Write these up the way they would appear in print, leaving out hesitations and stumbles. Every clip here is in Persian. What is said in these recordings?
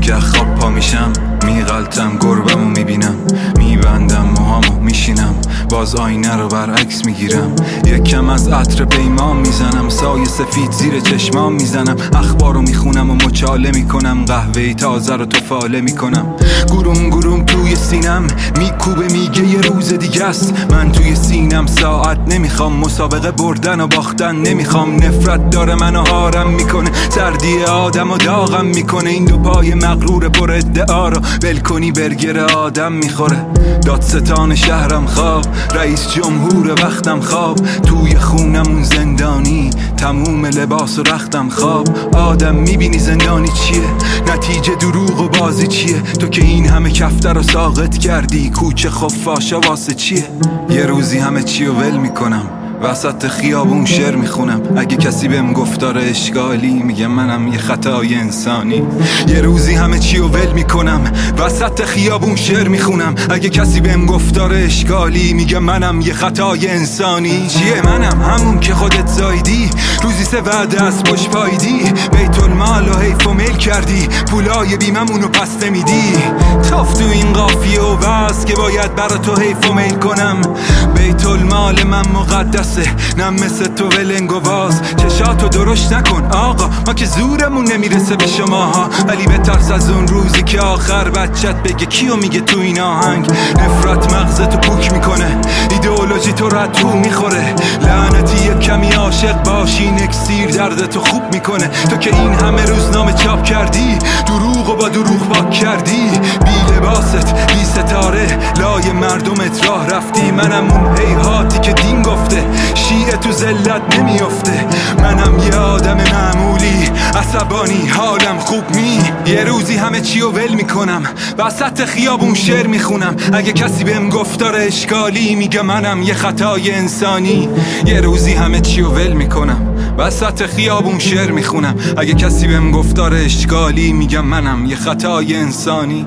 که خواب پا میشم میغلطم، گربمو میبینم، میبندم موهامو میشینم، باز آینه رو برعکس میگیرم، یکم از عطر پیمان میزنم، سایه سفید زیر چشمام میزنم، اخبارو میخونم و مچاله میکنم، قهوه تازه رو تفاله میکنم، گروم گروم توی سینم میکوبه میگه یه روز دیگه است. من توی سینم ساعت نمیخوام، مسابقه بردن و باختن نمیخوام، نفرت داره منو هارم میکنه، سردی آدم و داغم میکنه، این دو پای مغرور پر ادعا رو ول کنی برگر آدم میخوره. دادستان شهرم خواب، رئیس جمهور وقتم خواب، توی خونمون زندانی، تموم لباس و رختم خواب. آدم میبینی زندانی چیه؟ نتیجه دروغ و بازی چیه؟ تو که این همه کفتر رو ساقط کردی، کوچه خفاشا واسه چیه؟ یه روزی همه چی رو ول میکنم، وسط خیابون شعر میخونم، اگه کسی بهم گفتار اشکالی میگم منم یه خطای انسانی. یه روزی همه چی رو ول میکنم، وسط خیابون شعر میخونم، اگه کسی بهم گفتار اشکالی میگم منم یه خطای انسانی. چیه منم؟ همون که خودت زایدی، روزی 3 وعده از پشت پایدی، بیت المال و حیف و میل کردی، پولای بیممونو پس نمیدی، تاف تو این قافیه و بس که باید برا تو حیف و میل کنم. بیت المال من مقدس، نه مثل تو ولنگ و باز، چشاتو درشت نکن آقا، ما که زورمون نمیرسه به شماها، ولی بترس از اون روزی که آخر بچت بگه کیو میگه تو این آهنگ. نفرت مغزتو پوک میکنه، ایدئولوژی تو رو تو میخوره، لعنتی یک کمی عاشق باشی، اکسیر دردتو خوب میکنه. تو که این همه روزنامه چاپ کردی، دروغ و با دروغ پاک کردی، بی لباست بی ستاره لای مردمت راه رفتی. منم اون هیهاتی که دین گفته شیعه تو ذلت نمیافته، منم یه آدم معمولی عصبانی حالم خوب یه روزی همه چی رو ول میکنم، وسط خیابون شعر میخونم، اگه کسی بهم گفتار اشکالی میگم منم یه خطای انسانی. یه روزی همه چی رو ول میکنم، وسط خیابون شعر میخونم، اگه کسی بهم گفتار اشکالی میگم منم یه خطای انسانی.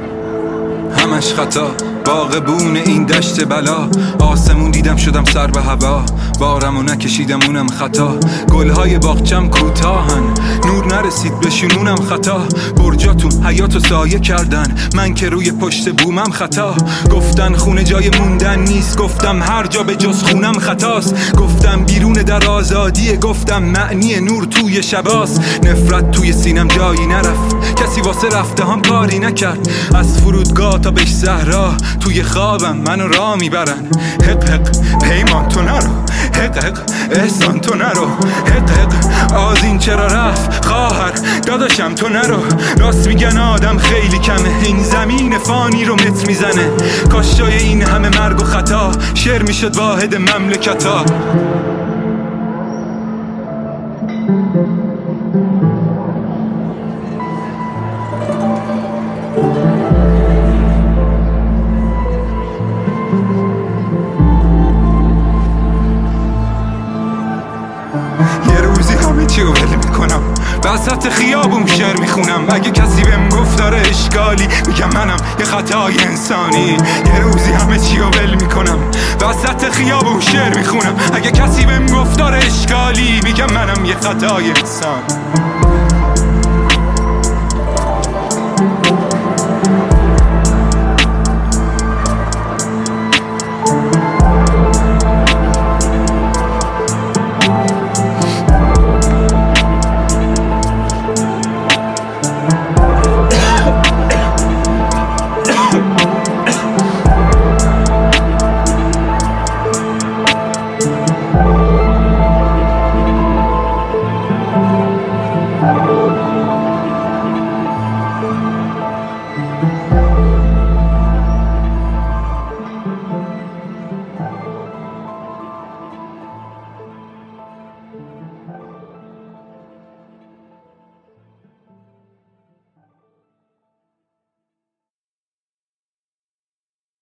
همش خطا، باغبون این دشت بلا، آسمون دیدم شدم سر به هوا، بارمو نکشیدم اونم خطا، گلهای باغچم کوتاهن، نور نرسید بشونونم خطا، برجاتون حیاتو سایه کردن، من که روی پشت بومم خطا، گفتن خونه جای موندن نیست، گفتم هر جا به جز خونم خطاست، گفتم بیرون در آزادیه، گفتم معنی نور توی شباست. نفرت توی سینم جایی نرفت، کسی واسه رفته هم کاری نکرد، از فرودگاه تا بهش صحرا توی خوابم منو راه میبرن. حق حق پیمان تو نرو، حق حق احسان تو نرو، حق حق آذین چرا رفت خواهر داداشم تو نرو. راست میگن آدم خیلی کمه، این زمین فانی رو متر میزنه، کاش جای این همه مرگ و خطا شعر میشد واحد مملکتا. یه روزی همه چی رو ول میکنم، وسط خیابون شعر میخونم، اگه کسی بهم گفتار اشکالی میگم منم یه خطای انسانی. یه روزی همه چی رو ول میکنم، وسط خیابون شعر میخونم، اگه کسی بهم گفتار اشکالی میگم منم یه خطای انسانی.